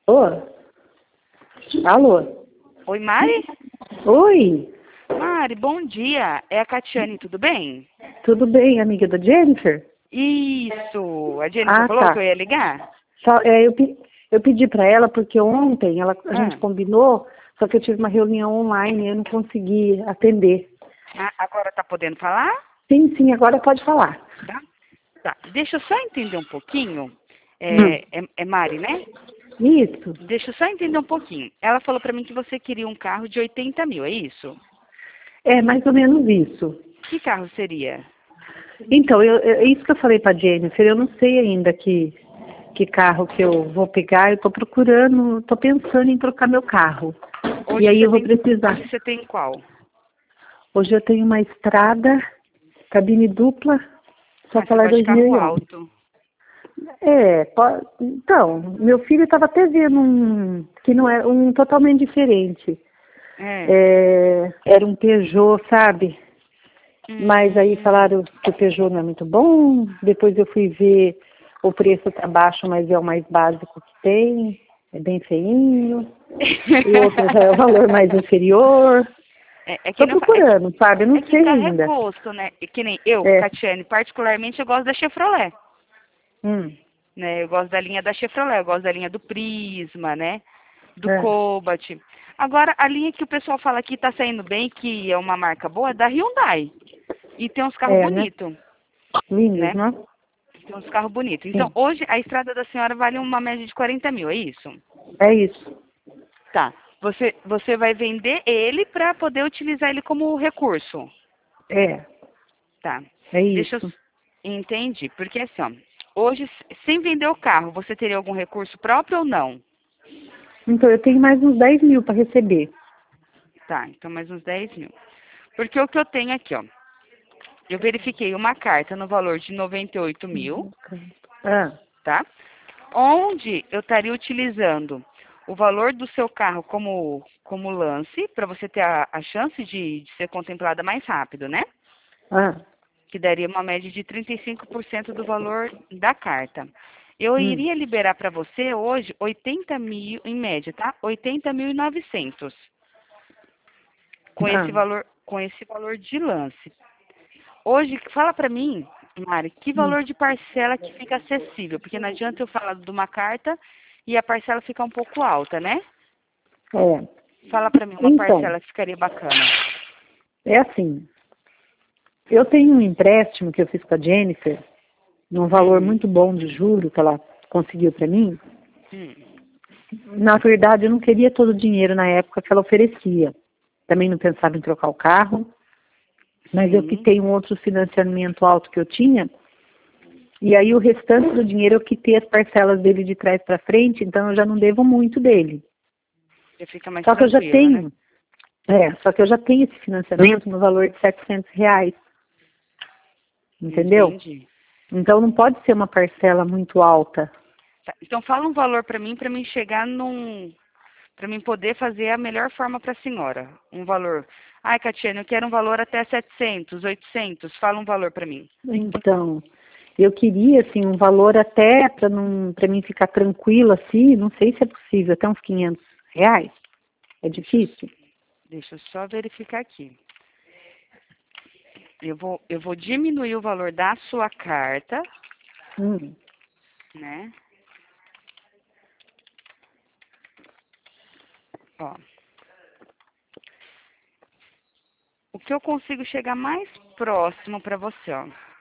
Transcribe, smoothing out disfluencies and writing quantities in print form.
Ô, alô? Oi, Mari? Oi, Mari, bom dia. É a Catiane, tudo bem? tudo bem, amiga da Jennifer? Isso. A Jennifer Ah, falou que tá. eu ia ligar? Eu pedi para ela porque ontem a gente Ah, combinou, só que eu tive uma reunião online e eu não consegui atender. agora tá podendo falar? Sim, sim, agora pode falar. Tá. Tá. Deixa eu só entender um pouquinho. Hum, É Mari, né? isso, Deixa eu só entender um pouquinho. Ela falou pra mim que você queria um carro de 80 mil, é isso? é mais ou menos isso. Que carro seria? Então, é isso que eu falei para Jennifer, eu não sei ainda que carro que eu vou pegar, eu estou procurando, estou pensando em trocar meu carro. E Hoje aí você eu vou tem, precisar. hoje você tem qual? Hoje eu tenho uma estrada, cabine dupla, só Ah, que você ela é gosta de carro 2011. alto. Então, meu filho estava até vendo um que não é um totalmente diferente. É. É, era um Peugeot, sabe? Mas aí Hum. falaram que o Peugeot não é muito bom. Depois eu fui ver, o preço tá baixo, mas é o mais básico que tem. É bem feinho. O outro já é o valor mais inferior. É que Estou nem eu é procurando, sabe? Eu é não que sei carro é ainda. gosto, né? E que nem eu, É. Catiane, particularmente eu gosto da Chevrolet, Hum, né? Eu gosto da linha da Chevrolet, eu gosto da linha do Prisma, né? Do é. Cobalt. Agora, a linha que o pessoal fala que tá saindo bem, que é uma marca boa, é da Hyundai. E tem uns carros É, né? bonitos, Lindos, né? né? Tem uns carros bonitos. Então, Sim. hoje, a estrada da senhora vale uma média de 40 mil, é isso? É isso. Tá. Você vai vender ele para poder utilizar ele como recurso. É. Tá. É Deixa eu... isso. Entendi. Porque assim, ó, hoje, sem vender o carro, você teria algum recurso próprio ou não? Então, eu tenho mais uns 10 mil para receber. Tá, então mais uns 10 mil. Porque o que eu tenho aqui, ó, eu verifiquei uma carta no valor de 98 mil, Ah, tá? Onde eu estaria utilizando o valor do seu carro como lance, para você ter a chance de ser contemplada mais rápido, né? ah, Que daria uma média de 35% do valor da carta. Eu hum, iria liberar para você hoje 80 mil, em média, tá? 80.900 ah. com esse valor de lance. Hoje, fala para mim, Mari, que Hum. valor de parcela que fica acessível? Porque não adianta eu falar de uma carta e a parcela ficar um pouco alta, né? É. Fala para mim uma Então, parcela que ficaria bacana. é assim. Eu tenho um empréstimo que eu fiz com a Jennifer, num valor Uhum. muito bom de juro que ela conseguiu para mim. Hum. Na verdade, eu não queria todo o dinheiro na época que ela oferecia. Também não pensava em trocar o carro, mas eu Sim. quitei um outro financiamento alto que eu tinha. E aí o restante do dinheiro eu quitei as parcelas dele de trás para frente, então eu já não devo muito dele. Já fica mais Só que eu já tranquila, né? tenho, só que eu já tenho esse financiamento no valor de R$ 700, entendeu? Entendi. Então não pode ser uma parcela muito alta. Tá, então fala um valor para mim chegar para mim poder fazer a melhor forma para a senhora. Um valor. Ai, Catiane, eu quero um valor até 700, 800. Fala um valor para mim. Então, eu queria assim um valor até para mim ficar tranquila assim, não sei se é possível, até uns R$ 500. É Deixa eu, difícil? deixa eu só verificar aqui. Eu vou diminuir o valor da sua carta, Hum, né? Ó, o que eu consigo chegar mais próximo para você, ó.